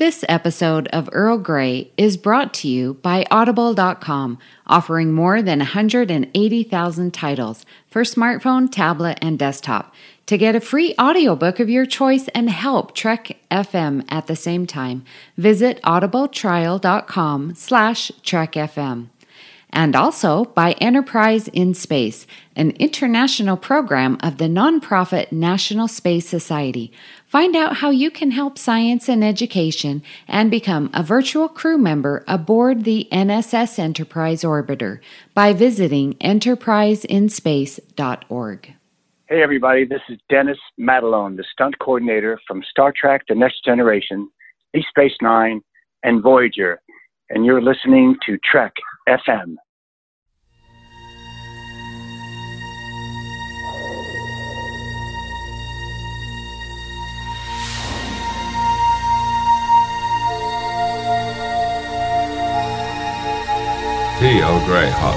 This episode of Earl Grey is brought to you by Audible.com, offering more than 180,000 titles for smartphone, tablet, and desktop. To get a free audiobook of your choice and help Trek FM at the same time, visit audibletrial.com/trekfm. And also by Enterprise in Space, an international program of the nonprofit National Space Society. Find out how you can help science and education and become a virtual crew member aboard the NSS Enterprise Orbiter by visiting enterpriseinspace.org. Hey everybody, this is Dennis Matalone, the stunt coordinator from Star Trek The Next Generation, Deep Space Nine, and Voyager, and you're listening to Trek FM. Tea Earl Grey hot.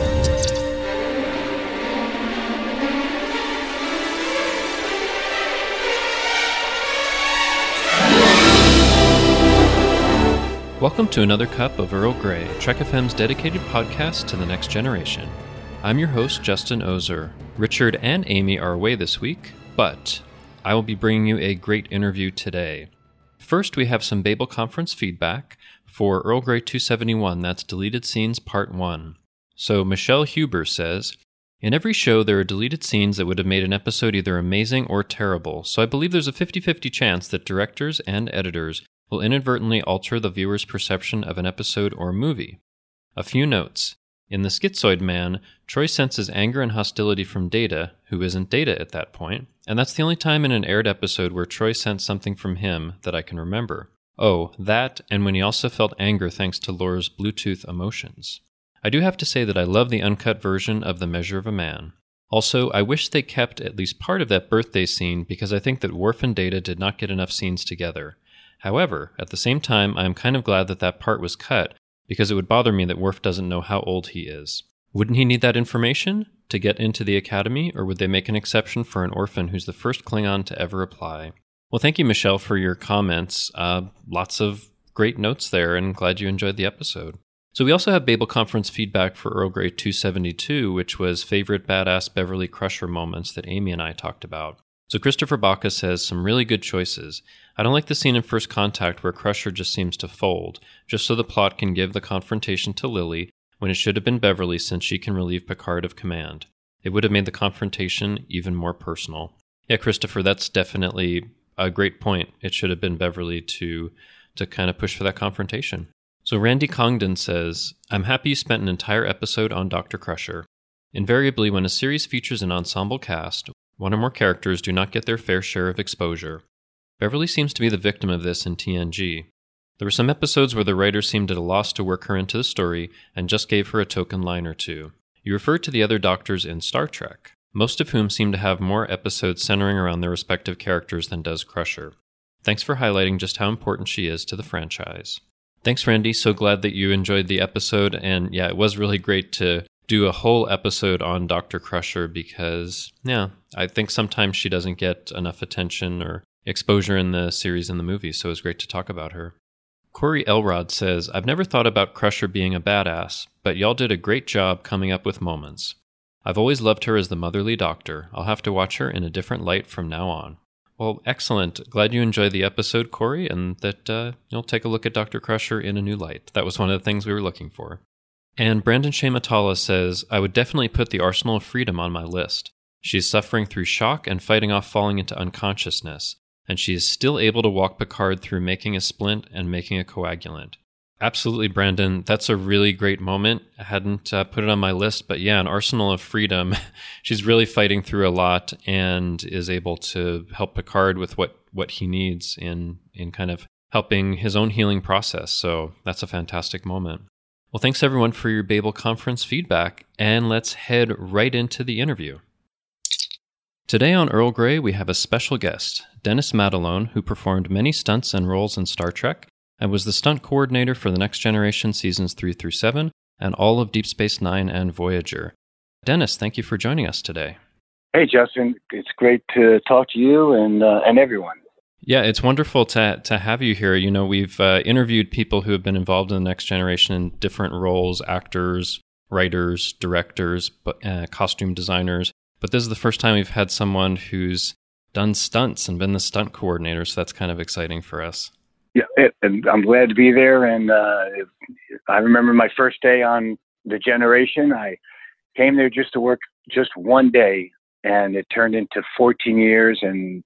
Welcome to another cup of Earl Grey, Trek FM's dedicated podcast to the next generation. I'm your host, Justin Ozer. Richard and Amy are away this week, but I will be bringing you a great interview today. First, we have some Babel Conference feedback for Earl Grey 271, that's Deleted Scenes Part 1. So Michelle Huber says, in every show there are deleted scenes that would have made an episode either amazing or terrible, so I believe there's a 50-50 chance that directors and editors will inadvertently alter the viewer's perception of an episode or movie. A few notes. In The Schizoid Man, Troy senses anger and hostility from Data, who isn't Data at that point, and that's the only time in an aired episode where Troy sensed something from him that I can remember. Oh, that, and when he also felt anger thanks to Laura's Bluetooth emotions. I do have to say that I love the uncut version of The Measure of a Man. Also, I wish they kept at least part of that birthday scene because I think that Worf and Data did not get enough scenes together. However, at the same time, I am kind of glad that that part was cut because it would bother me that Worf doesn't know how old he is. Wouldn't he need that information to get into the Academy, or would they make an exception for an orphan who's the first Klingon to ever apply? Well, thank you, Michelle, for your comments. Lots of great notes there, and glad you enjoyed the episode. So we also have Babel Conference feedback for Earl Grey 272, which was favorite badass Beverly Crusher moments that Amy and I talked about. So Christopher Baca says some really good choices. I don't like the scene in First Contact where Crusher just seems to fold, just so the plot can give the confrontation to Lily, when it should have been Beverly since she can relieve Picard of command. It would have made the confrontation even more personal. Yeah, Christopher, that's definitely a great point. It should have been Beverly to kind of push for that confrontation. So Randy Congdon says, I'm happy you spent an entire episode on Dr. Crusher. Invariably, when a series features an ensemble cast, one or more characters do not get their fair share of exposure. Beverly seems to be the victim of this in TNG. There were some episodes where the writers seemed at a loss to work her into the story and just gave her a token line or two. You referred to the other Doctors in Star Trek, most of whom seem to have more episodes centering around their respective characters than does Crusher. Thanks for highlighting just how important she is to the franchise. Thanks, Randy. So glad that you enjoyed the episode. And yeah, it was really great to do a whole episode on Dr. Crusher because, yeah, I think sometimes she doesn't get enough attention or exposure in the series and the movies, so it was great to talk about her. Corey Elrod says, I've never thought about Crusher being a badass, but y'all did a great job coming up with moments. I've always loved her as the motherly doctor. I'll have to watch her in a different light from now on. Well, excellent. Glad you enjoyed the episode, Corey, and that you'll take a look at Dr. Crusher in a new light. That was one of the things we were looking for. And Brandon Shamatala says, I would definitely put the Arsenal of Freedom on my list. She's suffering through shock and fighting off falling into unconsciousness, and she is still able to walk Picard through making a splint and making a coagulant. Absolutely, Brandon. That's a really great moment. I hadn't put it on my list, but yeah, an Arsenal of Freedom. She's really fighting through a lot and is able to help Picard with what he needs in kind of helping his own healing process. So that's a fantastic moment. Well, thanks everyone for your Babel Conference feedback, and let's head right into the interview. Today on Earl Grey, we have a special guest, Dennis Matalone, who performed many stunts and roles in Star Trek, and was the stunt coordinator for The Next Generation Seasons 3 through 7, and all of Deep Space Nine and Voyager. Dennis, thank you for joining us today. Hey, Justin. It's great to talk to you and everyone. Yeah, it's wonderful to have you here. You know, we've interviewed people who have been involved in the Next Generation in different roles, actors, writers, directors, costume designers. But this is the first time we've had someone who's done stunts and been the stunt coordinator, so that's kind of exciting for us. Yeah, and I'm glad to be there. And I remember my first day on The Generation. I came there just to work just one day, and it turned into 14 years and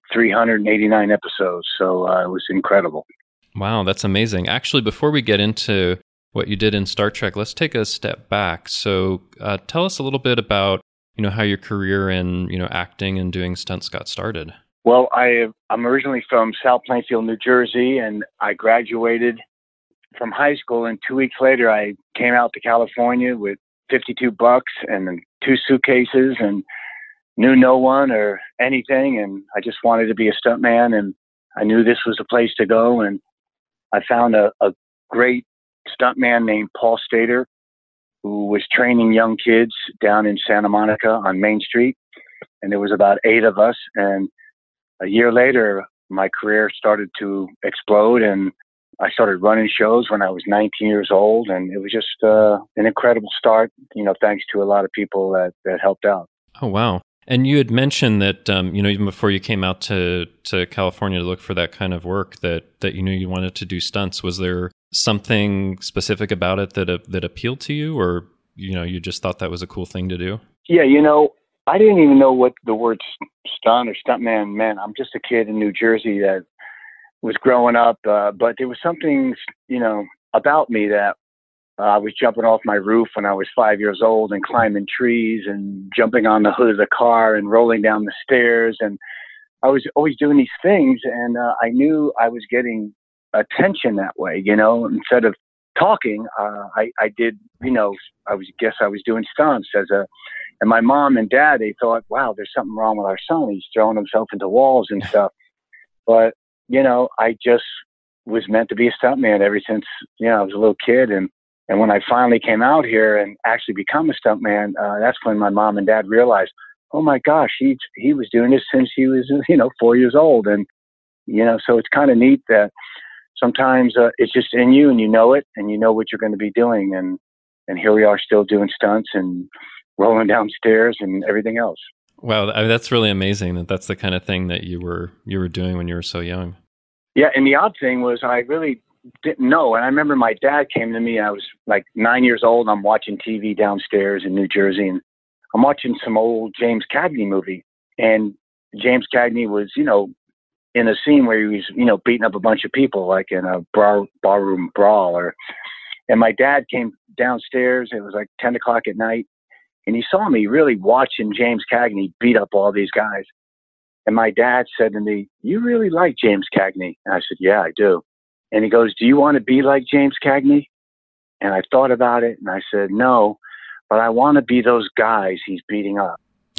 389 episodes. So it was incredible. Wow, that's amazing. Actually, before we get into what you did in Star Trek, let's take a step back. So tell us a little bit about, you know, how your career in, you know, acting and doing stunts got started. Well, I'm originally from South Plainfield, New Jersey, and I graduated from high school. And 2 weeks later, I came out to California with $52 and 2 suitcases and knew no one or anything. And I just wanted to be a stuntman, and I knew this was the place to go. And I found a great stuntman named Paul Stater, who was training young kids down in Santa Monica on Main Street. And there was about 8 of us. And a year later, my career started to explode, and I started running shows when I was 19 years old. And it was just an incredible start, you know, thanks to a lot of people that helped out. Oh, wow. And you had mentioned that, you know, even before you came out to California to look for that kind of work, that you knew you wanted to do stunts. Was there something specific about it that appealed to you, or, you know, you just thought that was a cool thing to do? Yeah, you know, I didn't even know what the word stunt or stuntman meant. I'm just a kid in New Jersey that was growing up, but there was something, you know, about me that I was jumping off my roof when I was 5 years old and climbing trees and jumping on the hood of the car and rolling down the stairs. And I was always doing these things, and I knew I was getting attention that way, you know. Instead of talking, I did, you know, I was doing stunts and my mom and dad, they thought, wow, there's something wrong with our son. He's throwing himself into walls and stuff. But, you know, I just was meant to be a stuntman ever since, you know, I was a little kid. And when I finally came out here and actually become a stuntman, that's when my mom and dad realized, oh my gosh, he was doing this since he was, you know, 4 years old. And, you know, so it's kind of neat that sometimes it's just in you, and you know it, and you know what you're going to be doing. And here we are still doing stunts and rolling downstairs and everything else. Wow, that's really amazing that's the kind of thing that you were doing when you were so young. Yeah, and the odd thing was I really didn't know. And I remember my dad came to me. I was like 9 years old. I'm watching TV downstairs in New Jersey, and I'm watching some old James Cagney movie. And James Cagney was, you know, in a scene where he was, you know, beating up a bunch of people, like in a ballroom brawl. And my dad came downstairs. It was like 10 o'clock at night. And he saw me really watching James Cagney beat up all these guys. And my dad said to me, you really like James Cagney? And I said, yeah, I do. And he goes, do you want to be like James Cagney? And I thought about it, and I said, no, but I want to be those guys he's beating up.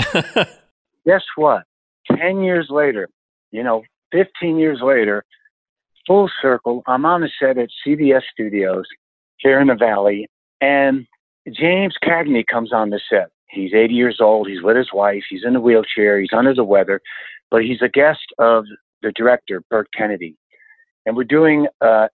Guess what? 10 years later, you know, 15 years later, full circle, I'm on the set at CBS Studios here in the Valley, and James Cagney comes on the set. He's 80 years old. He's with his wife. He's in a wheelchair. He's under the weather, but he's a guest of the director, Burt Kennedy. And we're doing a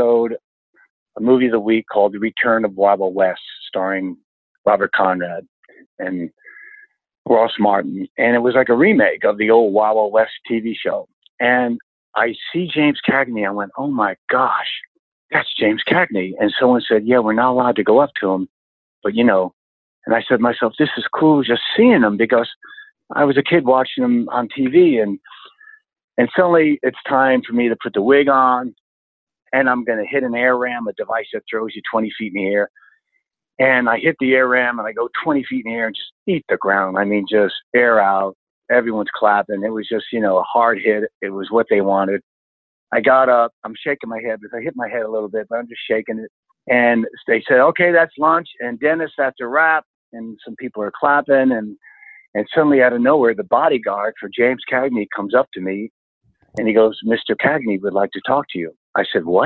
movie of the week called The Return of Wild Wild West, starring Robert Conrad and Ross Martin. And it was like a remake of the old Wild Wild West TV show. And I see James Cagney. I went, oh my gosh, that's James Cagney. And someone said, yeah, we're not allowed to go up to him. But, you know, and I said to myself, this is cool just seeing him, because I was a kid watching him on TV. And suddenly it's time for me to put the wig on, and I'm going to hit an air ram, a device that throws you 20 feet in the air. And I hit the air ram, and I go 20 feet in the air and just eat the ground. I mean, just air out. Everyone's clapping. It was just, you know, a hard hit. It was what they wanted. I got up. I'm shaking my head because I hit my head a little bit, but I'm just shaking it. And they said, okay, that's lunch. And Dennis, that's a wrap. And some people are clapping. And suddenly out of nowhere, the bodyguard for James Cagney comes up to me, and he goes, Mr. Cagney would like to talk to you. I said, what?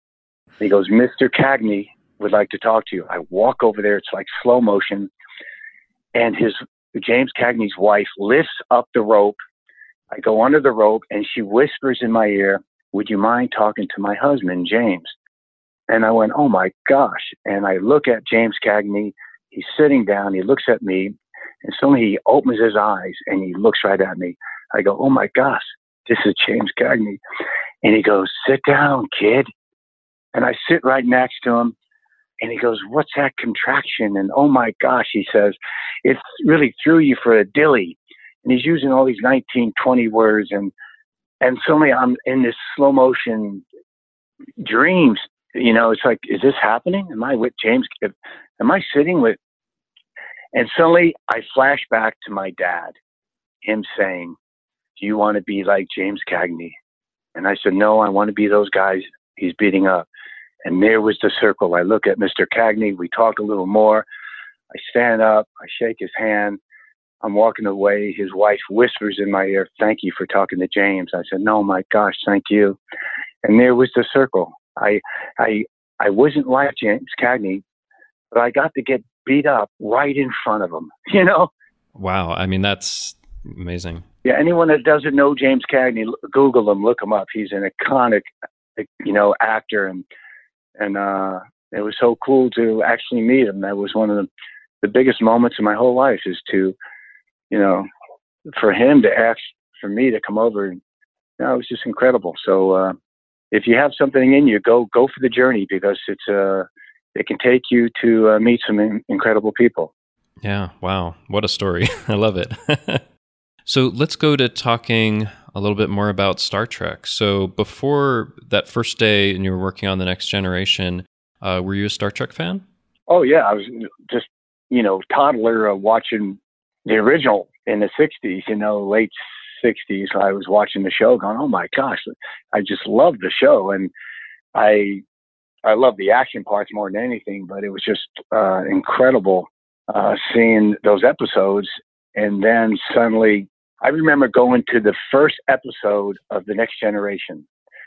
He goes, Mr. Cagney would like to talk to you. I walk over there. It's like slow motion. And James Cagney's wife lifts up the rope, I go under the rope, and she whispers in my ear, "Would you mind talking to my husband, James?" And I went, "Oh my gosh." And I look at James Cagney. He's sitting down. He looks at me, and suddenly he opens his eyes and he looks right at me. I go, "Oh my gosh, this is James Cagney." And he goes, "Sit down, kid." And I sit right next to him. And he goes, "What's that contraction?" And oh my gosh, he says, "It really threw you for a dilly." And he's using all these 19, 20 words. And suddenly I'm in this slow motion dreams. It's like, is this happening? Am I with James? Am I sitting with? And suddenly I flash back to my dad, him saying, "Do you want to be like James Cagney?" And I said, "No, I want to be those guys he's beating up." And there was the circle. I look at Mr. Cagney. We talk a little more. I stand up. I shake his hand. I'm walking away. His wife whispers in my ear, "Thank you for talking to James." I said, "No, my gosh, thank you." And there was the circle. I wasn't like James Cagney, but I got to get beat up right in front of him, Wow. I mean, that's amazing. Yeah, anyone that doesn't know James Cagney, Google him, look him up. He's an iconic, actor, and it was so cool to actually meet him. That was one of the biggest moments in my whole life, is to, for him to ask for me to come over. And, it was just incredible. So if you have something in you, go for the journey, because it can take you to meet some incredible people. Yeah. Wow. What a story. I love it. So let's go to talking a little bit more about Star Trek. So before that first day and you were working on The Next Generation, were you a Star Trek fan? Oh, yeah. I was just, toddler watching the original in the 60s, late 60s. I was watching the show going, "Oh, my gosh, I just loved the show." And I love the action parts more than anything, but it was just incredible seeing those episodes. And then suddenly, I remember going to the first episode of The Next Generation.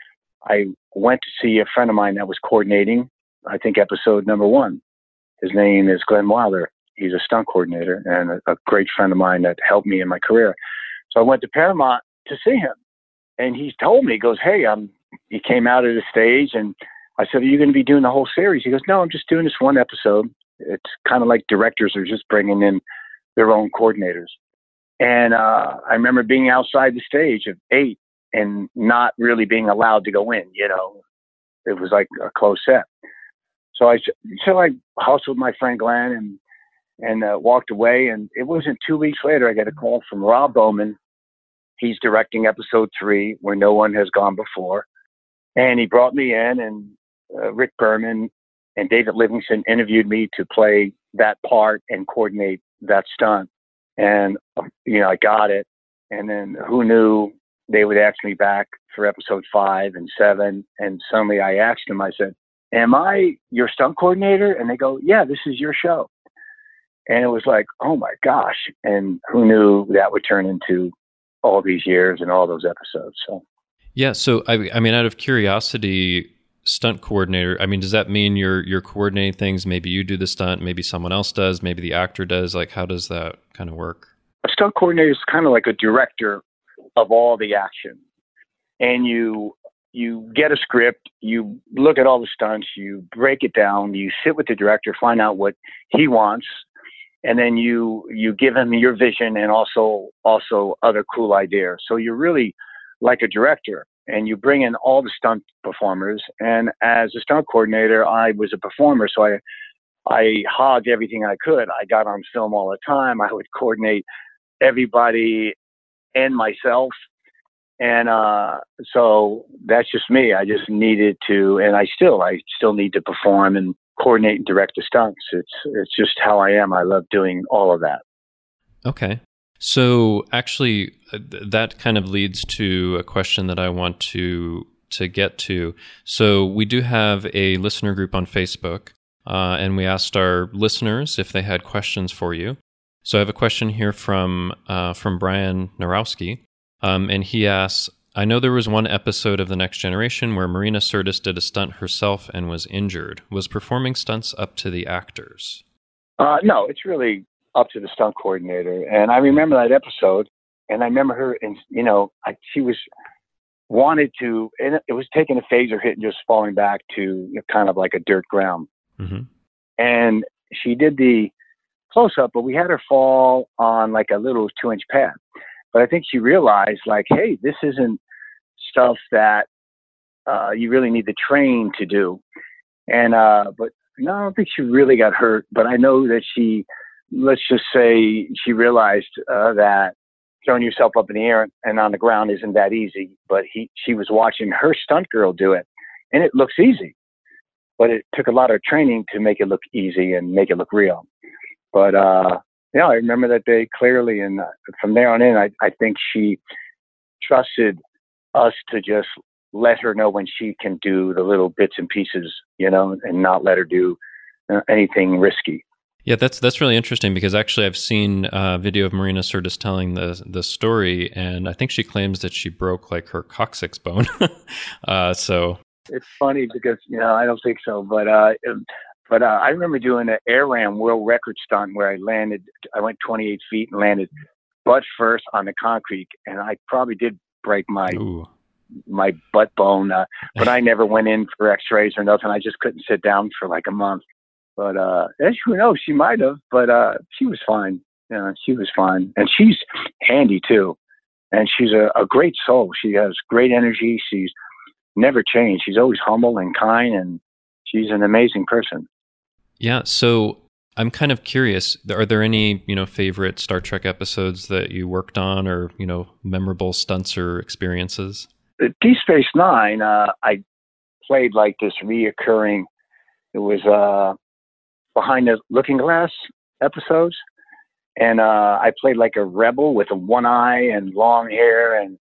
I went to see a friend of mine that was coordinating, I think, episode number 1. His name is Glenn Wilder. He's a stunt coordinator and a great friend of mine that helped me in my career. So I went to Paramount to see him. And he told me, he goes, "Hey, he came out of the stage." And I said, "Are you going to be doing the whole series?" He goes, "No, I'm just doing this one episode." It's kind of like directors are just bringing in their own coordinators. And I remember being outside the stage at 8 and not really being allowed to go in. It was like a closed set. So I hustled my friend Glenn and walked away. And it wasn't 2 weeks later, I got a call from Rob Bowman. He's directing episode 3, where no one has gone before. And he brought me in, and Rick Berman and David Livingston interviewed me to play that part and coordinate that stunt. And, I got it. And then who knew they would ask me back for episode 5 and 7. And suddenly I asked them, I said, "Am I your stunt coordinator?" And they go, "Yeah, this is your show." And it was like, oh my gosh. And who knew that would turn into all these years and all those episodes. So, yeah. So, I mean, out of curiosity, stunt coordinator, I mean, does that mean you're coordinating things? Maybe you do the stunt, maybe someone else does, maybe the actor does. Like, how does that kind of work? A stunt coordinator is kind of like a director of all the action. And you get a script, you look at all the stunts, you break it down, you sit with the director, find out what he wants, and then you give him your vision and also other cool ideas. So you're really like a director. And you bring in all the stunt performers. And as a stunt coordinator, I was a performer, so I hogged everything I could. I got on film all the time. I would coordinate everybody and myself. And so that's just me. I just needed to, and I still need to perform and coordinate and direct the stunts. It's just how I am. I love doing all of that. Okay. So actually, that kind of leads to a question that I want to get to. So we do have a listener group on Facebook, and we asked our listeners if they had questions for you. So I have a question here from Brian Narowski, and he asks, "I know there was one episode of The Next Generation where Marina Sirtis did a stunt herself and was injured. Was performing stunts up to the actors?" No, it's really up to the stunt coordinator. And I remember that episode, And I remember her, and she was wanted to, and it was taking a phaser hit and just falling back to kind of like a dirt ground. Mm-hmm. And she did the close up, but we had her fall on like a little 2-inch pad. But I think she realized, like, hey, this isn't stuff that you really need to train to do. And but no, I don't think she really got hurt. But I know that let's just say she realized that throwing yourself up in the air and on the ground isn't that easy. But she was watching her stunt girl do it, and it looks easy. But it took a lot of training to make it look easy and make it look real. But I remember that day clearly, and from there on in, I think she trusted us to just let her know when she can do the little bits and pieces, and not let her do anything risky. Yeah, that's really interesting, because actually I've seen a video of Marina Sirtis telling the story, and I think she claims that she broke like her coccyx bone. So it's funny because I don't think so, but I remember doing an Air Ram world record stunt where I went 28 feet and landed butt first on the concrete, and I probably did break my butt bone, but I never went in for x-rays or nothing. I just couldn't sit down for like a month. But as you know, she might have, but she was fine. She was fine. And she's handy too. And she's a great soul. She has great energy. She's never changed. She's always humble and kind, and she's an amazing person. Yeah. So I'm kind of curious, are there any, favorite Star Trek episodes that you worked on, or, memorable stunts or experiences? Deep Space Nine, I played like this reoccurring, it was Behind the Looking Glass episodes. And I played like a rebel with one eye and long hair. And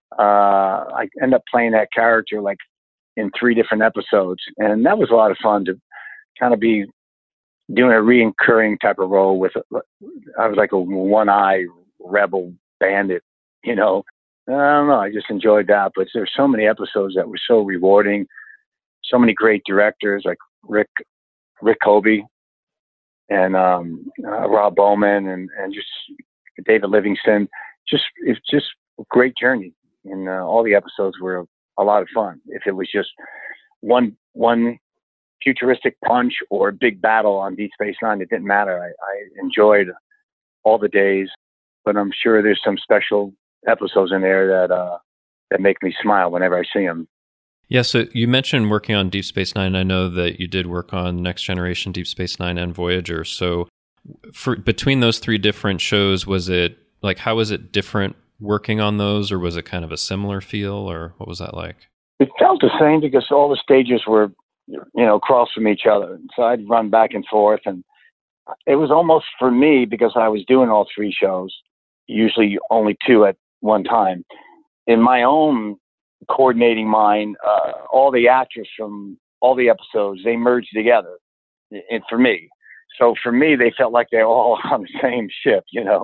I ended up playing that character like in 3 different episodes. And that was a lot of fun to kind of be doing a reoccurring type of role I was like a one-eye rebel bandit, I don't know. I just enjoyed that. But there's so many episodes that were so rewarding. So many great directors like Rick Kobe and Rob Bowman and just David Livingston. It's just a great journey. And all the episodes were a lot of fun. If it was just one futuristic punch or big battle on Deep Space Nine, it didn't matter. I enjoyed all the days, but I'm sure there's some special episodes in there that make me smile whenever I see them. Yeah, so you mentioned working on Deep Space Nine. I know that you did work on Next Generation, Deep Space Nine, and Voyager. So between those 3 different shows, how was it different working on those, or was it kind of a similar feel, or what was that like? It felt the same because all the stages were, across from each other. So I'd run back and forth, and it was almost for me, because I was doing all 3 shows, usually only 2 at one time. In my own coordinating mind, all the actors from all the episodes, they merged together. And for me, for me, they felt like they're all on the same ship,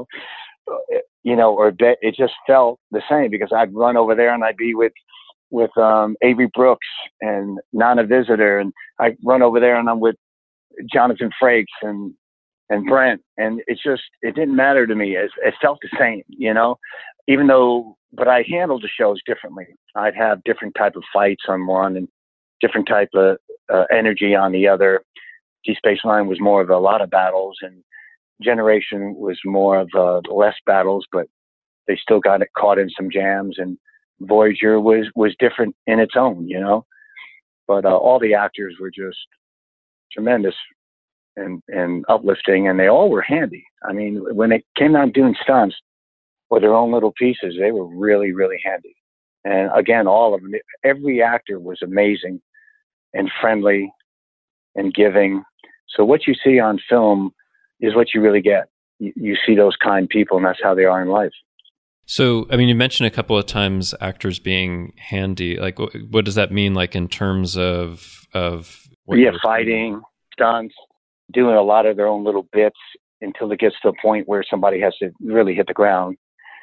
or it just felt the same, because I'd run over there and I'd be with Avery Brooks and Nana Visitor, and I run over there and I'm with Jonathan Frakes and Brent, and it didn't matter to me. It felt the same, even though, but I handled the shows differently. I'd have different type of fights on one and different type of energy on the other. Deep Space Nine was more of a lot of battles, and Generation was more of less battles, but they still got it caught in some jams. And Voyager was different in its own, but all the actors were just tremendous and uplifting, and they all were handy. I mean, when it came down doing stunts with their own little pieces, they were really, really handy. And again, all of them, every actor was amazing and friendly and giving. So what you see on film is what you really get. You see those kind people, and that's how they are in life. So, I mean, you mentioned a couple of times actors being handy. Like, what does that mean, like, in terms of fighting, stunts, doing a lot of their own little bits until it gets to a point where somebody has to really hit the ground.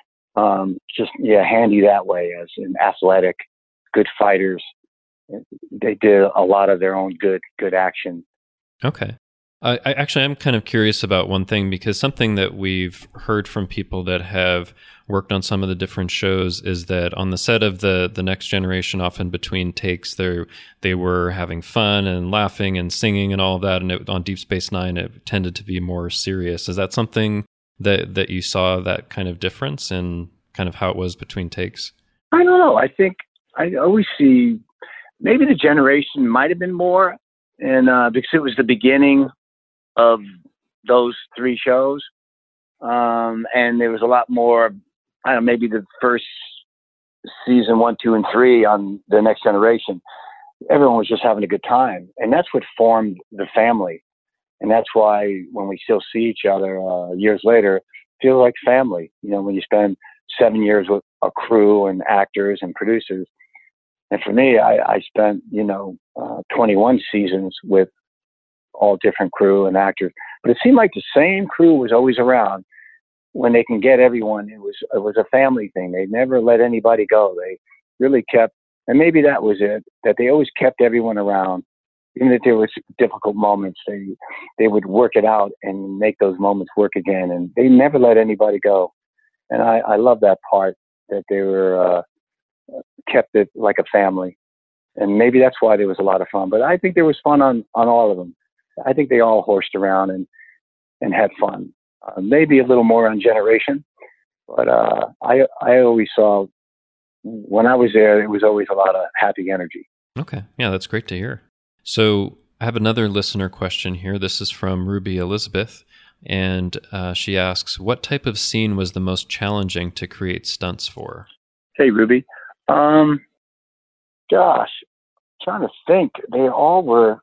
Handy that way, as in athletic, good fighters. They did a lot of their own good action. Okay. I'm kind of curious about one thing, because something that we've heard from people that have worked on some of the different shows is that on the set of the Next Generation, often between takes, they were having fun and laughing and singing and all of that, and on Deep Space Nine it tended to be more serious. Is that something that you saw, that kind of difference in kind of how it was between takes? I don't know. I think I always see maybe the Generation might have been more, and because it was the beginning of those three shows. And there was a lot more, I don't know, maybe the first season 1, 2, and 3 on the Next Generation, everyone was just having a good time. And that's what formed the family. And that's why when we still see each other years later, it feels like family. You know, when you spend 7 years with a crew and actors and producers. And for me, I spent, 21 seasons with all different crew and actors, but it seemed like the same crew was always around. When they can get everyone, it was a family thing. They never let anybody go. They really kept, and maybe that was it, that they always kept everyone around. Even if there was difficult moments, they would work it out and make those moments work again. And they never let anybody go. And I love that part, that they were kept it like a family. And maybe that's why there was a lot of fun. But I think there was fun on all of them. I think they all horsed around and had fun. Maybe a little more on Generation, but I always saw, when I was there, it was always a lot of happy energy. Okay. Yeah, that's great to hear. So I have another listener question here. This is from Ruby Elizabeth, and she asks, what type of scene was the most challenging to create stunts for? Hey, Ruby. Gosh, trying to think. They all were...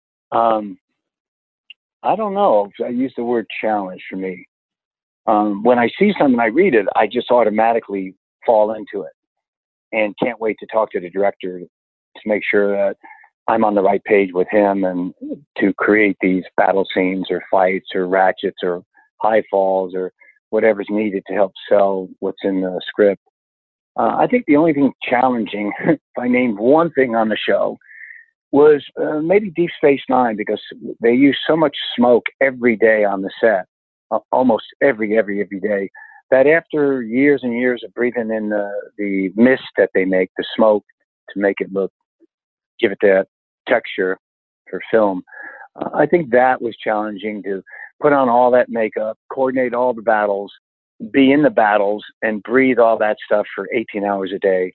I don't know. I use the word challenge for me. When I see something, I read it, I just automatically fall into it and can't wait to talk to the director to make sure that I'm on the right page with him and to create these battle scenes or fights or ratchets or high falls or whatever's needed to help sell what's in the script. I think the only thing challenging, if I named one thing on the show, was maybe Deep Space Nine, because they use so much smoke every day on the set, almost every day, that after years and years of breathing in the mist that they make, the smoke, to make it give it that texture for film, I think that was challenging, to put on all that makeup, coordinate all the battles, be in the battles, and breathe all that stuff for 18 hours a day.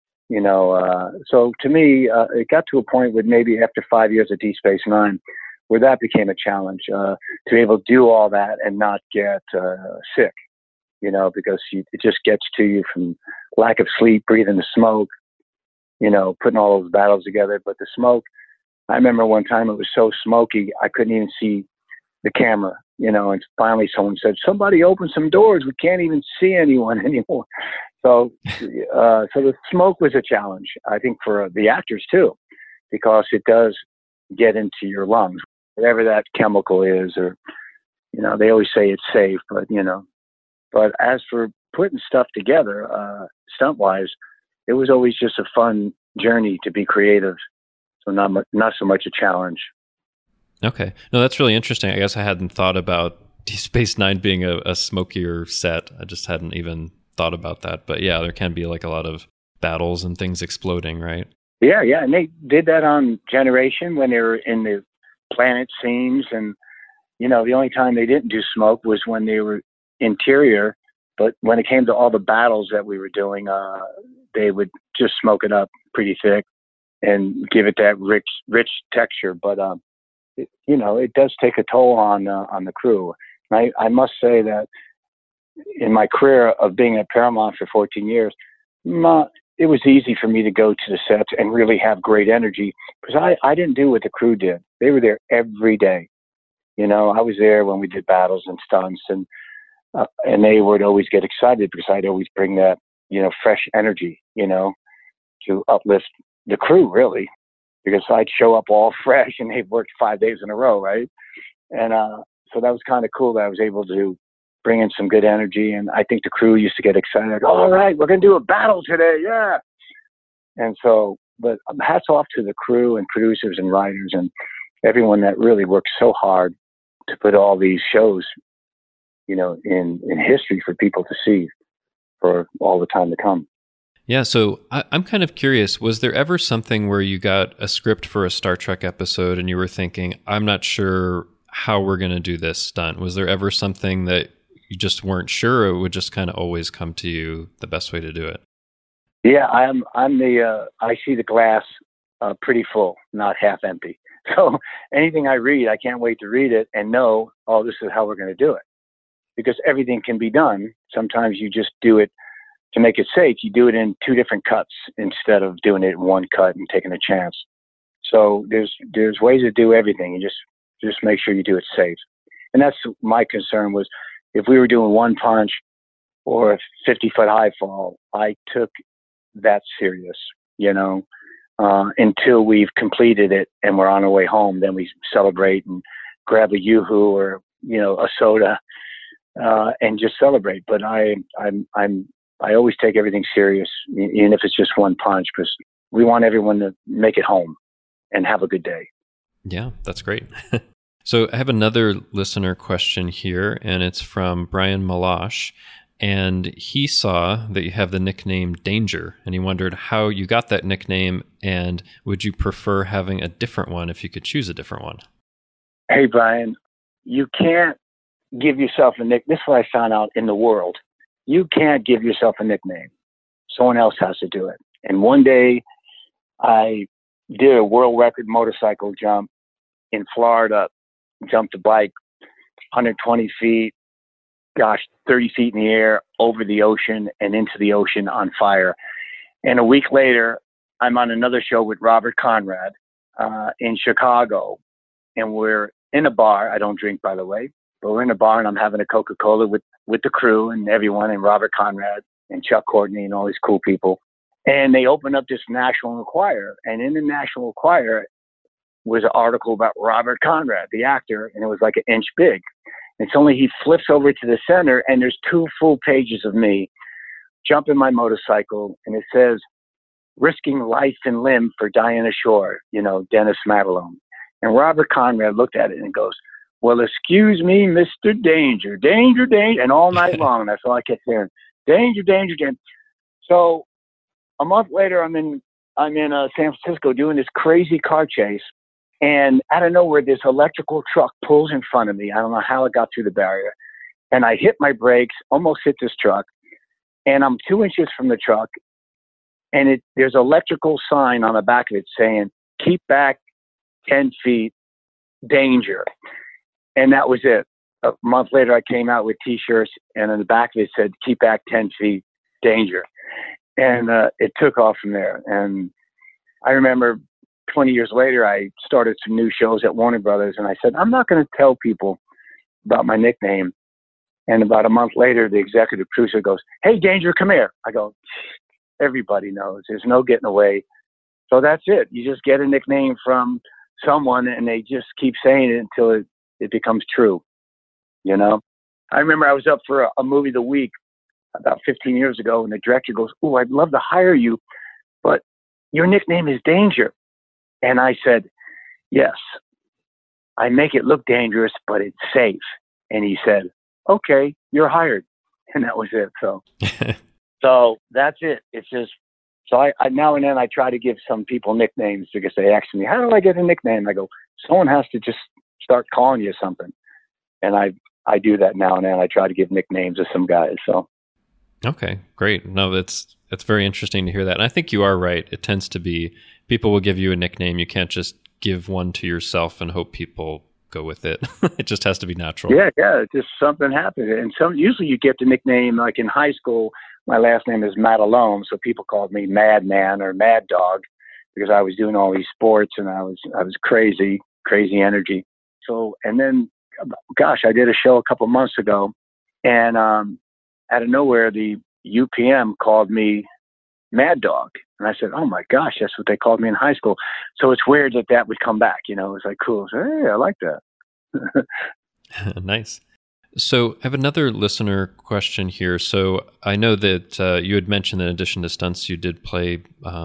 So to me, it got to a point with maybe after 5 years of Deep Space Nine, where that became a challenge, to be able to do all that and not get sick, because it just gets to you from lack of sleep, breathing the smoke, putting all those battles together. But the smoke, I remember one time it was so smoky, I couldn't even see the camera, and finally someone said, somebody open some doors. We can't even see anyone anymore. So the smoke was a challenge, I think, for the actors too, because it does get into your lungs, whatever that chemical is, or, they always say it's safe, but as for putting stuff together, stunt-wise, it was always just a fun journey to be creative. So not so much a challenge. Okay. No, that's really interesting. I guess I hadn't thought about Deep Space Nine being a smokier set. I just hadn't even thought about that. But yeah, there can be like a lot of battles and things exploding, right? Yeah. And they did that on Generation when they were in the planet scenes. And, the only time they didn't do smoke was when they were interior. But when it came to all the battles that we were doing, they would just smoke it up pretty thick and give it that rich texture. But, it does take a toll on the crew. I must say that in my career of being at Paramount for 14 years, it was easy for me to go to the sets and really have great energy, because I didn't do what the crew did. They were there every day. I was there when we did battles and stunts, and they would always get excited because I'd always bring that, fresh energy, to uplift the crew, really, because I'd show up all fresh and they've worked 5 days in a row, right? And so that was kind of cool that I was able to bring in some good energy. And I think the crew used to get excited, like, all right, we're going to do a battle today. Yeah. And so, but hats off to the crew and producers and writers and everyone that really worked so hard to put all these shows, in history for people to see for all the time to come. Yeah, so I'm kind of curious, was there ever something where you got a script for a Star Trek episode and you were thinking, I'm not sure how we're going to do this stunt? Was there ever something that you just weren't sure, or it would just kind of always come to you the best way to do it? Yeah, I see the glass pretty full, not half empty. So anything I read, I can't wait to read it and know, this is how we're going to do it. Because everything can be done. Sometimes you just do it to make it safe. You do it in 2 different cuts instead of doing it in 1 cut and taking a chance. So there's ways to do everything. You just make sure you do it safe. And that's my concern was, if we were doing 1 punch or a 50-foot high fall, I took that serious, until we've completed it and we're on our way home. Then we celebrate and grab a Yoo-hoo or, a soda, and just celebrate. But I always take everything serious, even if it's just 1 punch, because we want everyone to make it home and have a good day. Yeah, that's great. So I have another listener question here, and it's from Brian Malash. And he saw that you have the nickname Danger, and he wondered how you got that nickname, and would you prefer having a different one if you could choose a different one? Hey, Brian, you can't give yourself a nickname. This is what I found out in the world. You can't give yourself a nickname. Someone else has to do it. And one day I did a world record motorcycle jump in Florida, jumped a bike 120 feet, 30 feet in the air, over the ocean and into the ocean on fire. And a week later, I'm on another show with Robert Conrad in Chicago. And we're in a bar. I don't drink, by the way, but we're in a bar and I'm having a Coca-Cola with the crew and everyone, and Robert Conrad and Chuck Courtney and all these cool people. And they opened up this National Enquirer. And in the National Enquirer was an article about Robert Conrad, the actor, and it was like 1 inch big. It's only he flips over to the center and there's 2 full pages of me jumping my motorcycle, and it says, risking life and limb for Diana Shore, Dennis Matalone. And Robert Conrad looked at it and goes, well, excuse me, Mr. Danger, danger, danger. And all night long, that's all I kept hearing. Danger, danger, danger. So a month later, I'm in San Francisco doing this crazy car chase. And out of nowhere, this electrical truck pulls in front of me. I don't know how it got through the barrier. And I hit my brakes, almost hit this truck. And I'm 2 inches from the truck. And there's an electrical sign on the back of it saying, keep back 10 feet, danger. And that was it. A month later, I came out with T-shirts, and on the back of it said, keep back 10 feet, danger. And it took off from there. And I remember 20 years later, I started some new shows at Warner Brothers, and I said, I'm not going to tell people about my nickname. And about a month later, the executive producer goes, hey, Danger, come here. I go, everybody knows. There's no getting away. So that's it. You just get a nickname from someone, and they just keep saying it until it becomes true. I remember I was up for a movie of the week about 15 years ago, and the director goes, oh, I'd love to hire you, but your nickname is Danger. And I said, yes, I make it look dangerous, but it's safe. And he said, okay, you're hired. And that was it. So that's it. It's just, so I now and then I try to give some people nicknames because they ask me, how do I get a nickname? I go, someone has to just start calling you something. And I do that now and then. I try to give nicknames to some guys. So. Okay, great. No, that's very interesting to hear that. And I think you are right. It tends to be, people will give you a nickname. You can't just give one to yourself and hope people go with it. It just has to be natural. Yeah. Just something happens. And usually you get the nickname, like in high school, my last name is Matalone, so people called me Madman or Mad Dog because I was doing all these sports and I was crazy energy. So, and then, gosh, I did a show a couple months ago, and out of nowhere, the UPM called me Mad Dog. And I said, oh my gosh, that's what they called me in high school. So it's weird that would come back, It was like, cool. So, hey, I like that. Nice. So I have another listener question here. So I know that you had mentioned that in addition to stunts, you did play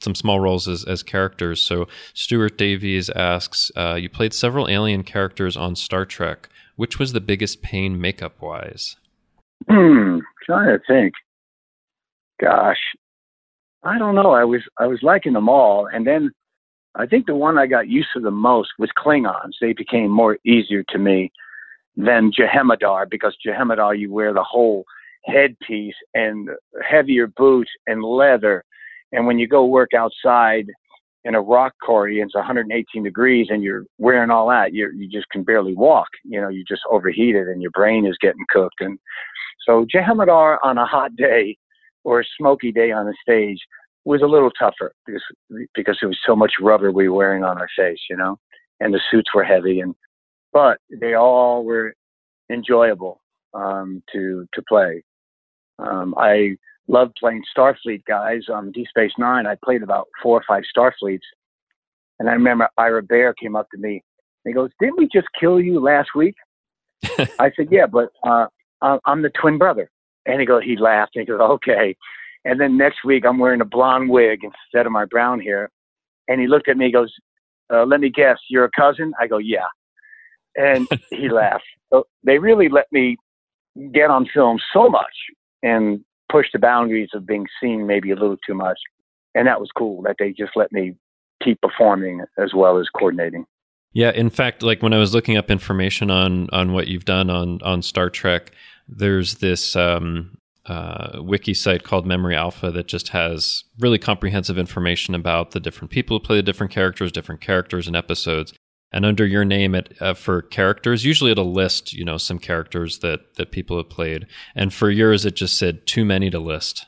some small roles as characters. So Stuart Davies asks, you played several alien characters on Star Trek. Which was the biggest pain makeup-wise? Trying to think. Gosh, I don't know. I was liking them all, and then I think the one I got used to the most was Klingons. They became more easier to me than Jehemedar, because Jehemedar, you wear the whole headpiece and heavier boots and leather, and when you go work outside in a rock quarry and it's 118 degrees and you're wearing all that, you just can barely walk. You just overheated and your brain is getting cooked. And so Jehemedar on a hot day or a smoky day on the stage was a little tougher because there was so much rubber we were wearing on our face, and the suits were heavy, but they all were enjoyable to play. I loved playing Starfleet guys on Deep Space Nine. I played about 4 or 5 Starfleets, and I remember Ira Bear came up to me and he goes, "Didn't we just kill you last week?" I said, "Yeah, but I'm the twin brother." And he laughed and he goes, "Okay." And then next week I'm wearing a blonde wig instead of my brown hair, and he looked at me, he goes, "Let me guess, you're a cousin?" I go, "Yeah," and he laughed. So they really let me get on film so much and push the boundaries of being seen maybe a little too much. And that was cool that they just let me keep performing as well as coordinating. Yeah, in fact, like when I was looking up information on what you've done on Star Trek, there's this wiki site called Memory Alpha that just has really comprehensive information about the different people who play the different characters and episodes. And under your name for characters, usually it'll list, some characters that people have played. And for yours, it just said too many to list.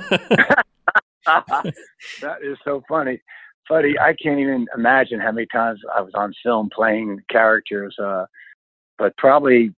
That is so funny. Buddy, I can't even imagine how many times I was on film playing characters, but probably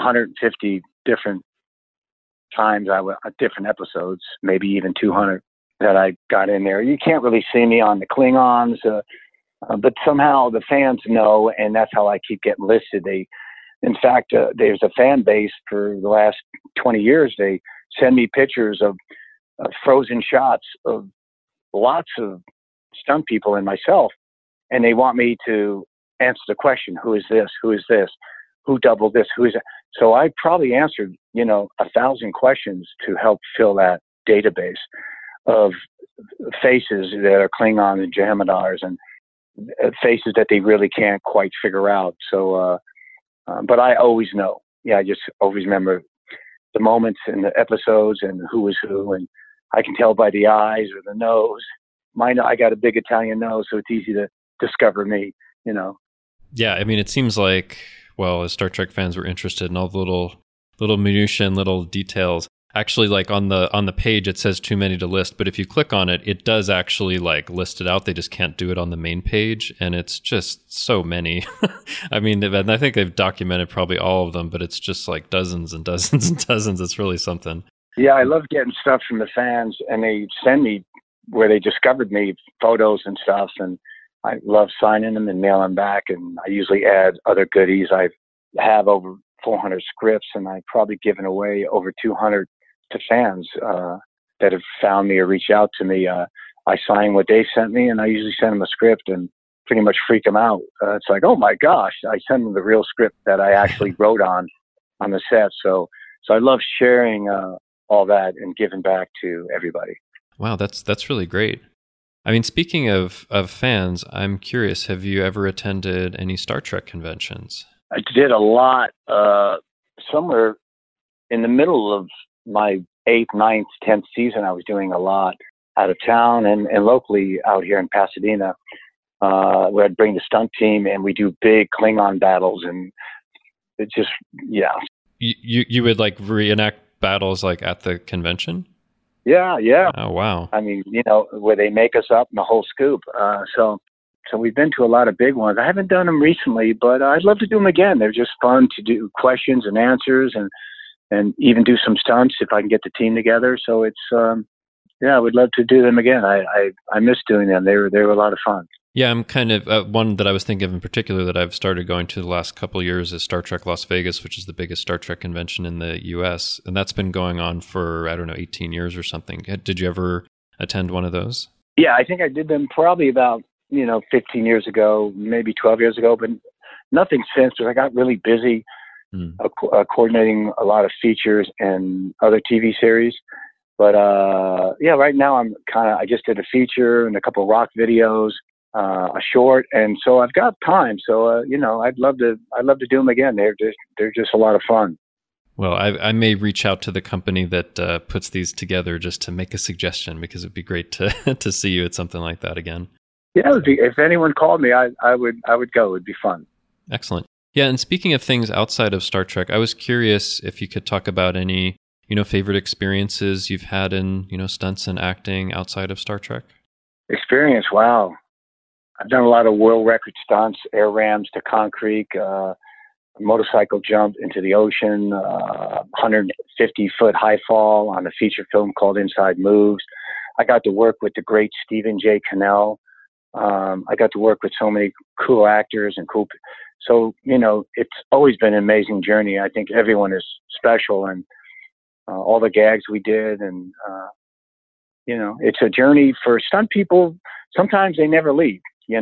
150 different times different episodes, maybe even 200 that I got in there. You can't really see me on the Klingons, but somehow the fans know, and that's how I keep getting listed. In fact, there's a fan base for the last 20 years. They send me pictures of frozen shots of lots of stunt people and myself, and they want me to answer the question, who is this? Who is this? Who doubled this? Who is it? So I probably answered, 1,000 questions to help fill that database of faces that are Klingon and Jehemedars and faces that they really can't quite figure out. So, but I always know. Yeah, I just always remember the moments in the episodes and who was who, and I can tell by the eyes or the nose. I got a big Italian nose, so it's easy to discover me, Yeah, I mean, it seems like, well, as Star Trek fans, we're interested in all the little minutiae and little details. Actually, like on the page, it says too many to list, but if you click on it, it does actually list it out. They just can't do it on the main page, and it's just so many. I mean, I think they've documented probably all of them, but it's just dozens and dozens and dozens. It's really something. Yeah, I love getting stuff from the fans, and they send me where they discovered me, photos and stuff, and I love signing them and mailing them back, and I usually add other goodies. I have over 400 scripts, and I've probably given away over 200 to fans that have found me or reached out to me. I sign what they sent me, and I usually send them a script and pretty much freak them out. It's like, oh my gosh, I send them the real script that I actually wrote on the set. So I love sharing all that and giving back to everybody. Wow, that's really great. I mean, speaking of fans, I'm curious, have you ever attended any Star Trek conventions? I did a lot. Somewhere in the middle of my 8th, 9th, 10th season, I was doing a lot out of town and locally out here in Pasadena, where I'd bring the stunt team and we do big Klingon battles, and it just, yeah. You would reenact battles at the convention? Yeah. Oh, wow. I mean, where they make us up in the whole scoop. So we've been to a lot of big ones. I haven't done them recently, but I'd love to do them again. They're just fun to do questions and answers and even do some stunts if I can get the team together. So it's, I would love to do them again. I miss doing them. They were a lot of fun. Yeah, I'm kind of one that I was thinking of in particular that I've started going to the last couple of years is Star Trek Las Vegas, which is the biggest Star Trek convention in the U.S. And that's been going on for, 18 years or something. Did you ever attend one of those? Yeah, I think I did them probably about, 15 years ago, maybe 12 years ago, but nothing since, because I got really busy coordinating a lot of features and other TV series. But yeah, right now I just did a feature and a couple of rock videos, a short, and so I've got time. So I'd love to do them again. They're just a lot of fun. Well, I may reach out to the company that puts these together just to make a suggestion, because it'd be great to to see you at something like that again. Yeah, it would be, if anyone called me, I would go. It'd be fun. Excellent. Yeah, and speaking of things outside of Star Trek, I was curious if you could talk about any, favorite experiences you've had in, stunts and acting outside of Star Trek. Experience, wow. I've done a lot of world record stunts, air rams to concrete, motorcycle jump into the ocean, 150-foot high fall on a feature film called Inside Moves. I got to work with the great Stephen J. Cannell. I got to work with so many cool actors and cool. So, it's always been an amazing journey. I think everyone is special, and all the gags we did. And, it's a journey for stunt people. Sometimes they never leave,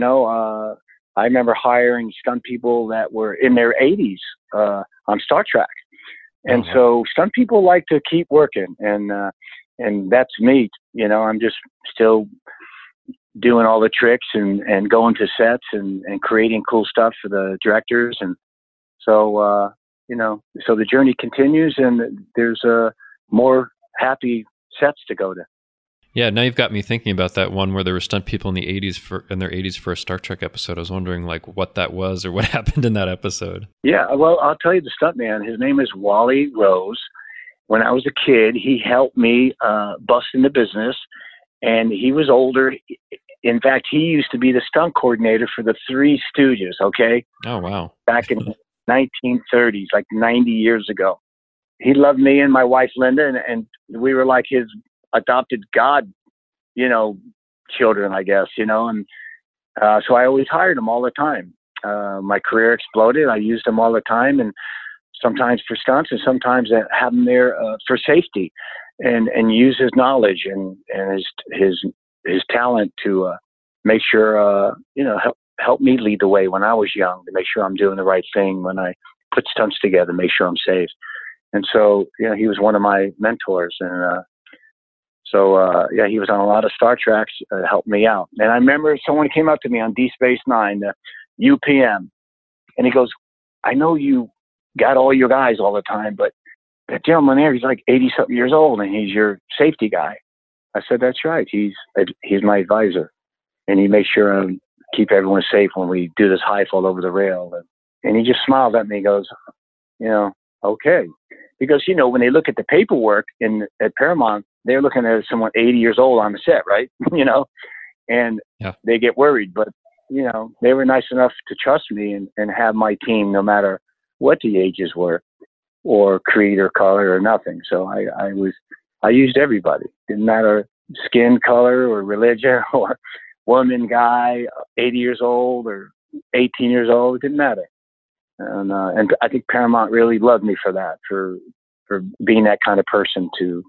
I remember hiring stunt people that were in their 80s on Star Trek. And so stunt people like to keep working, and that's me. I'm just still doing all the tricks and going to sets and creating cool stuff for the directors. And so, so the journey continues, and there's more happy sets to go to. Yeah, now you've got me thinking about that one where there were stunt people in their 80s for a Star Trek episode. I was wondering what that was or what happened in that episode. Yeah, well, I'll tell you the stunt man. His name is Wally Rose. When I was a kid, he helped me bust into business, and he was older. In fact, he used to be the stunt coordinator for the Three Stooges, okay? Oh, wow. Back in the 1930s, like 90 years ago. He loved me and my wife, Linda, and we were like his adopted God, children, I guess, and so I always hired him all the time. My career exploded. I used him all the time, and sometimes for stunts, and sometimes I have him there for safety, and use his knowledge and his talent to make sure, help me lead the way when I was young, to make sure I'm doing the right thing when I put stunts together, make sure I'm safe. And so, he was one of my mentors, and so, he was on a lot of Star Treks, helped me out. And I remember someone came up to me on Deep Space Nine, UPM, and he goes, I know you got all your guys all the time, but that gentleman there, he's like 80-something years old, and he's your safety guy. I said, that's right. He's my advisor, and he makes sure I keep everyone safe when we do this high fall over the rail. And he just smiled at me and goes, okay. Because, when they look at the paperwork at Paramount, they're looking at someone 80 years old on the set, right? And they get worried. But, they were nice enough to trust me and have my team, no matter what the ages were, or creed or color or nothing. So I used everybody. Didn't matter skin color or religion or woman, guy, 80 years old or 18 years old. It didn't matter. And I think Paramount really loved me for that, for being that kind of person to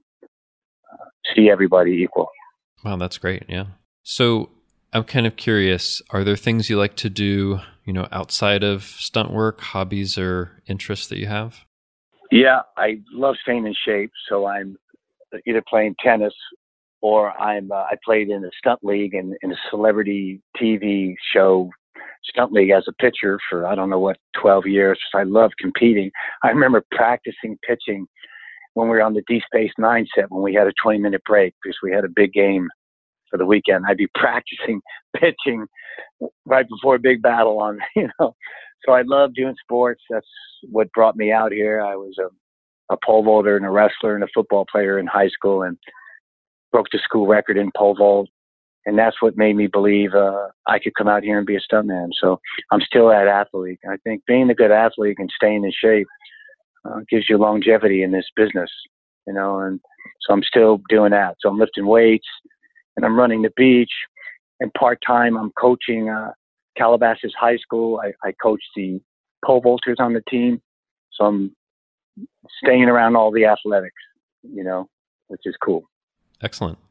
see everybody equal. Wow, that's great. Yeah. So I'm kind of curious, are there things you like to do, outside of stunt work, hobbies or interests that you have? Yeah, I love staying in shape. So I'm either playing tennis, or I played in a stunt league and in a celebrity TV show stunt league as a pitcher for, 12 years. I love competing. I remember practicing pitching when we were on the Deep Space Nine set, when we had a 20-minute break because we had a big game for the weekend. I'd be practicing pitching right before a big battle on, So I love doing sports. That's what brought me out here. I was a pole vaulter and a wrestler and a football player in high school, and broke the school record in pole vault. And that's what made me believe I could come out here and be a stuntman. So I'm still that athlete. I think being a good athlete and staying in shape gives you longevity in this business, and so I'm still doing that. So I'm lifting weights, and I'm running the beach, and part-time I'm coaching Calabasas High School. I coach the pole vaulters on the team. So I'm staying around all the athletics, which is cool. Excellent.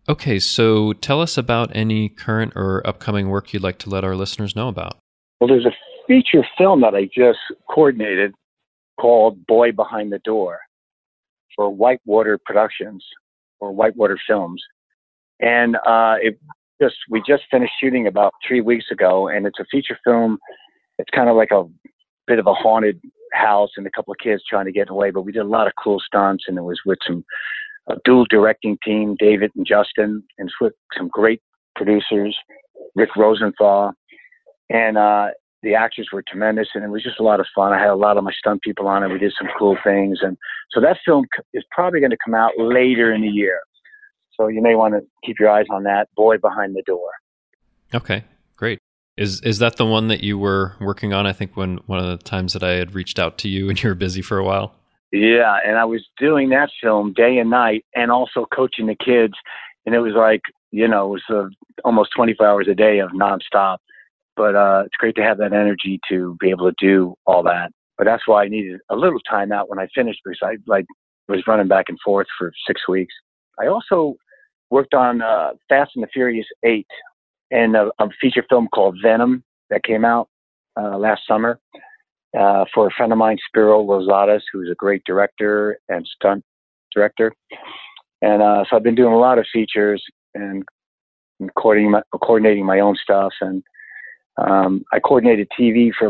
Okay, so tell us about any current or upcoming work you'd like to let our listeners know about. Well, there's a feature film that I just coordinated called Boy Behind the Door for Whitewater Productions or Whitewater Films. And we just finished shooting about 3 weeks ago, and it's a feature film. It's kind of like a bit of a haunted house and a couple of kids trying to get away, but we did a lot of cool stunts, and it was with some dual directing team, David and Justin, and with some great producers, Rick Rosenthal, and the actors were tremendous, and it was just a lot of fun. I had a lot of my stunt people on it. We did some cool things, and so that film is probably going to come out later in the year. So you may want to keep your eyes on that, Boy Behind the Door. Okay, great. Is that the one that you were working on? I think one of the times that I had reached out to you and you were busy for a while. Yeah, and I was doing that film day and night and also coaching the kids. And it was like, it was almost 24 hours a day of nonstop. But it's great to have that energy to be able to do all that. But that's why I needed a little time out when I finished, because I was running back and forth for 6 weeks. I also worked on Fast and the Furious 8 and a feature film called Venom that came out last summer. For a friend of mine, Spiro Lozadas, who's a great director and stunt director. And so I've been doing a lot of features and coordinating my own stuff. And I coordinated TV for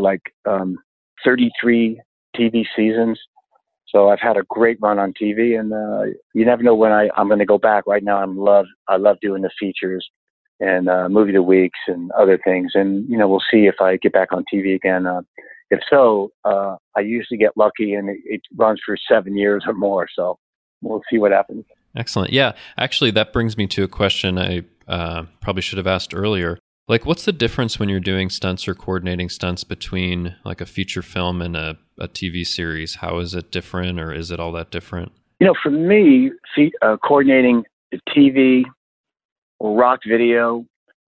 33 TV seasons. So I've had a great run on TV, and you never know when I'm going to go back. Right now, I love doing the features and movie of the weeks and other things. And, we'll see if I get back on TV again. If so, I usually get lucky, and it runs for 7 years or more. So we'll see what happens. Excellent. Yeah, actually, that brings me to a question I probably should have asked earlier. What's the difference when you're doing stunts or coordinating stunts between a feature film and a TV series? How is it different, or is it all that different? For me, coordinating the TV or rock video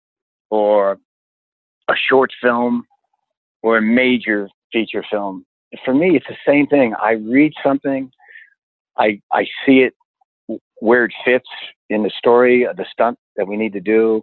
or a short film or a major feature film, for me, it's the same thing. I read something, I see it where it fits in the story of the stunt that we need to do.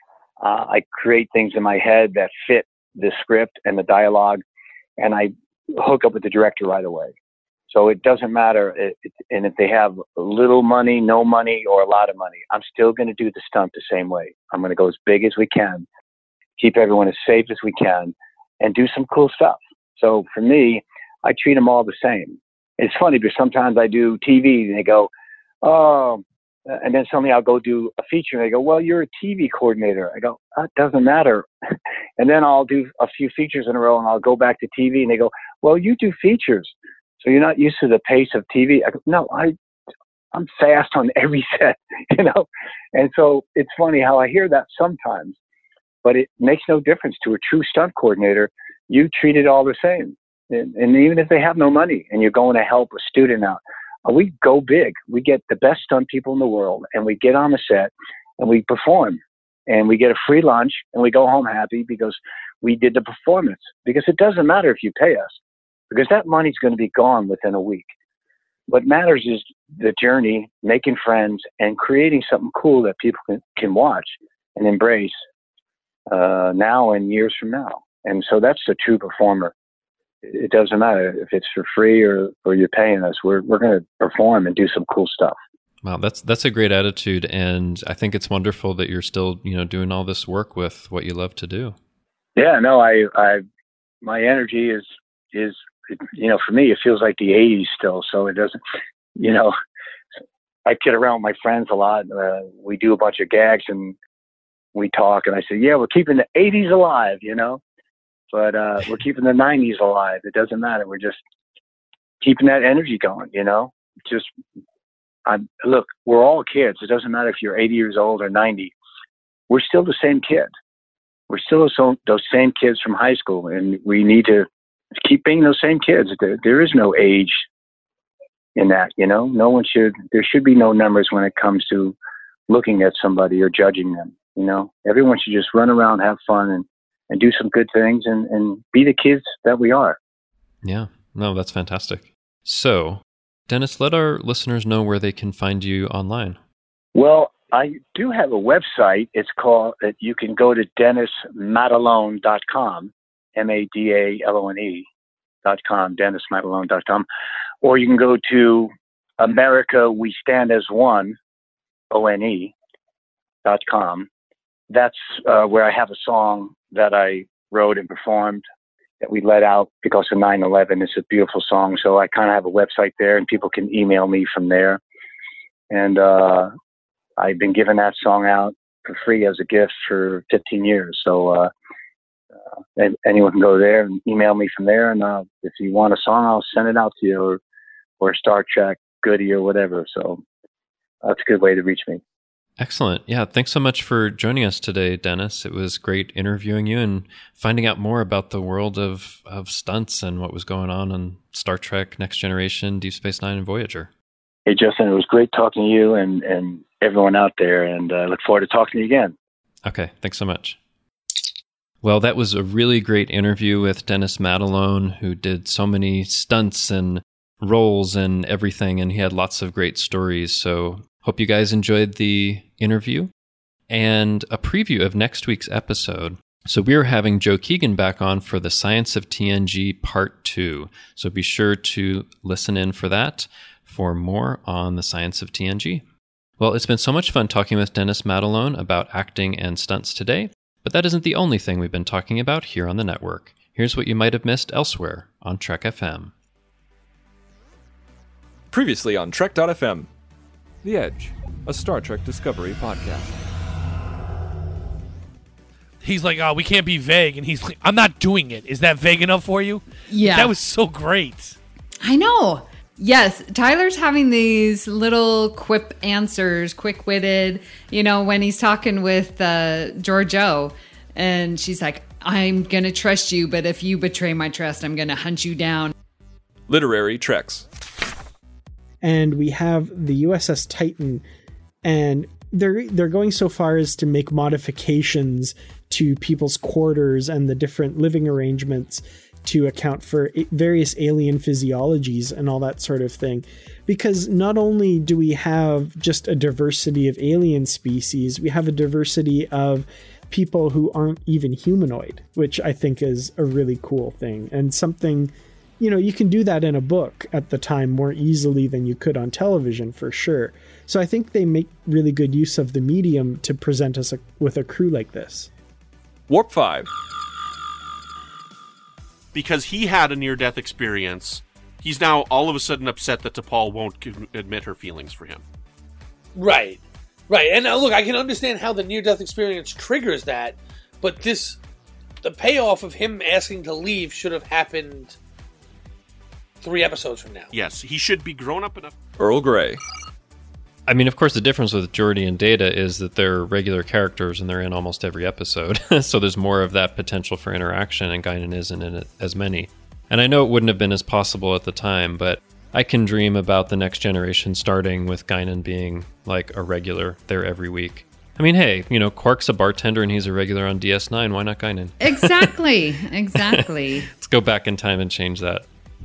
I create things in my head that fit the script and the dialogue, and I hook up with the director right away. So it doesn't matter, and if they have little money, no money, or a lot of money, I'm still going to do the stunt the same way. I'm going to go as big as we can, keep everyone as safe as we can, and do some cool stuff. So for me, I treat them all the same. It's funny because sometimes I do TV and they go, oh, and then suddenly I'll go do a feature and they go, well, you're a TV coordinator. I go, that doesn't matter. And then I'll do a few features in a row and I'll go back to TV and they go, well, you do features, so you're not used to the pace of TV. I go, no, I'm fast on every set, And so it's funny how I hear that sometimes, but it makes no difference to a true stunt coordinator. You treat it all the same. And even if they have no money and you're going to help a student out, we go big. We get the best stunt people in the world, and we get on the set and we perform, and we get a free lunch, and we go home happy because we did the performance. Because it doesn't matter if you pay us, because that money's going to be gone within a week. What matters is the journey, making friends, and creating something cool that people can watch and embrace now and years from now. And so that's the true performer. It doesn't matter if it's for free or you're paying us. We're going to perform and do some cool stuff. Wow, that's a great attitude, and I think it's wonderful that you're still doing all this work with what you love to do. Yeah, no, I my energy is for me it feels like the 80s still. So it doesn't, I kid around with my friends a lot. We do a bunch of gags and we talk, and I say, yeah, we're keeping the 80s alive, but we're keeping the 90s alive. It doesn't matter. We're just keeping that energy going, look, we're all kids. It doesn't matter if you're 80 years old or 90. We're still the same kid. We're still those same kids from high school, and we need to keep being those same kids. There is no age in that, there should be no numbers when it comes to looking at somebody or judging them, Everyone should just run around, have fun, and do some good things and be the kids that we are. Yeah, no, that's fantastic. So, Dennis, let our listeners know where they can find you online. Well, I do have a website. It's called, you can go to DennisMatalone.com, MADALONE.com, DennisMatalone.com, or you can go to America We Stand as One, ONE.com. That's where I have a song that I wrote and performed that we let out because of 9/11. It's a beautiful song. So I kind of have a website there, and people can email me from there. And I've been giving that song out for free as a gift for 15 years. So anyone can go there and email me from there. And if you want a song, I'll send it out to you, or Star Trek goodie or whatever. So that's a good way to reach me. Excellent. Yeah, thanks so much for joining us today, Dennis. It was great interviewing you and finding out more about the world of stunts and what was going on Star Trek, Next Generation, Deep Space Nine, and Voyager. Hey, Justin, it was great talking to you and everyone out there, and I look forward to talking to you again. Okay, thanks so much. Well, that was a really great interview with Dennis Matalone, who did so many stunts and roles and everything, and he had lots of great stories. So hope you guys enjoyed the interview and a preview of next week's episode. So we are having Joe Keegan back on for the Science of TNG Part 2. So be sure to listen in for that for more on the Science of TNG. Well, it's been so much fun talking with Dennis Matalone about acting and stunts today, but that isn't the only thing we've been talking about here on the network. Here's what you might have missed elsewhere on Trek FM. Previously on Trek.fm. The Edge, a Star Trek Discovery podcast. He's like, oh, we can't be vague. And he's like, I'm not doing it. Is that vague enough for you? Yeah. That was so great. I know. Yes, Tyler's having these little quip answers, quick-witted, when he's talking with Georgiou. And she's like, I'm going to trust you, but if you betray my trust, I'm going to hunt you down. Literary Treks. And we have the USS Titan, and they're going so far as to make modifications to people's quarters and the different living arrangements to account for various alien physiologies and all that sort of thing. Because not only do we have just a diversity of alien species, we have a diversity of people who aren't even humanoid, which I think is a really cool thing and something. You can do that in a book at the time more easily than you could on television, for sure. So I think they make really good use of the medium to present us with a crew like this. Warp 5. Because he had a near-death experience, he's now all of a sudden upset that T'Pol won't admit her feelings for him. Right. And now, look, I can understand how the near-death experience triggers that, but the payoff of him asking to leave should have happened 3 episodes from now. Yes, he should be grown up enough. Earl Grey. I mean, of course, the difference with Geordi and Data is that they're regular characters and they're in almost every episode. So there's more of that potential for interaction, and Guinan isn't in it as many. And I know it wouldn't have been as possible at the time, but I can dream about the Next Generation starting with Guinan being like a regular there every week. I mean, hey, Quark's a bartender and he's a regular on DS9. Why not Guinan? Exactly. Let's go back in time and change that.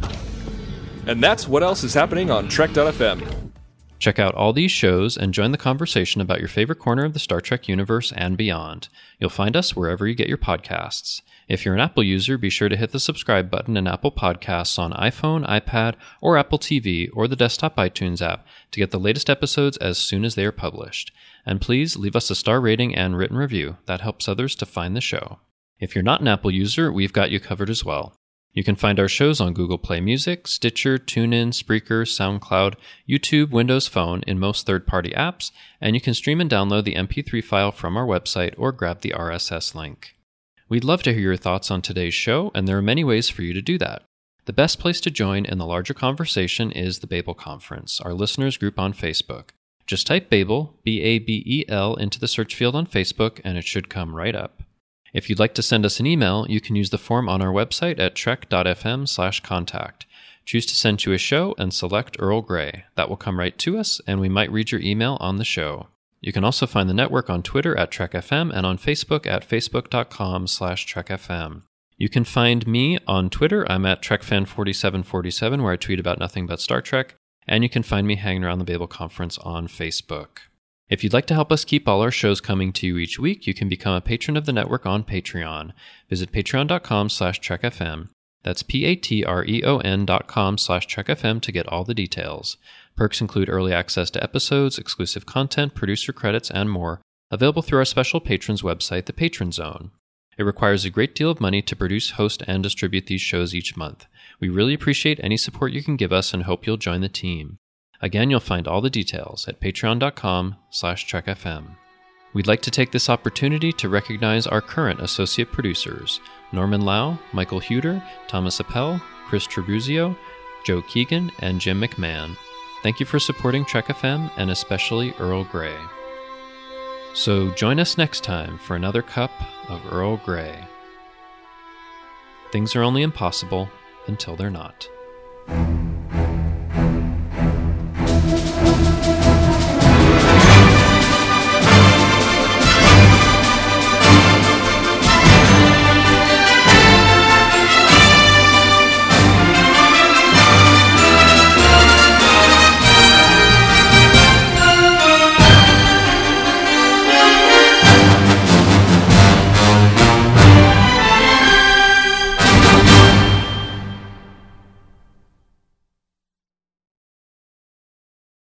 And that's what else is happening on Trek.fm. Check out all these shows and join the conversation about your favorite corner of the Star Trek universe and beyond. You'll find us wherever you get your podcasts. If you're an Apple user, be sure to hit the subscribe button in Apple Podcasts on iPhone, iPad, or Apple TV, or the desktop iTunes app to get the latest episodes as soon as they are published. And please leave us a star rating and written review. That helps others to find the show. If you're not an Apple user, we've got you covered as well. You can find our shows on Google Play Music, Stitcher, TuneIn, Spreaker, SoundCloud, YouTube, Windows Phone, in most third-party apps, and you can stream and download the MP3 file from our website or grab the RSS link. We'd love to hear your thoughts on today's show, and there are many ways for you to do that. The best place to join in the larger conversation is the Babel Conference, our listeners group on Facebook. Just type Babel, B-A-B-E-L, into the search field on Facebook, and it should come right up. If you'd like to send us an email, you can use the form on our website at trek.fm/contact. Choose to send to a show and select Earl Grey. That will come right to us, and we might read your email on the show. You can also find the network on Twitter at TrekFM and on Facebook at facebook.com/TrekFM. You can find me on Twitter. I'm at TrekFan4747, where I tweet about nothing but Star Trek. And you can find me hanging around the Babel Conference on Facebook. If you'd like to help us keep all our shows coming to you each week, you can become a patron of the network on Patreon. Visit patreon.com/trekfm. That's patreon.com/trekfm to get all the details. Perks include early access to episodes, exclusive content, producer credits, and more, available through our special patrons website, the Patron Zone. It requires a great deal of money to produce, host, and distribute these shows each month. We really appreciate any support you can give us and hope you'll join the team. Again, you'll find all the details at patreon.com/trekfm. We'd like to take this opportunity to recognize our current associate producers, Norman Lau, Michael Huter, Thomas Appel, Chris Trabuzio, Joe Keegan, and Jim McMahon. Thank you for supporting Trek FM and especially Earl Grey. So join us next time for another cup of Earl Grey. Things are only impossible until they're not.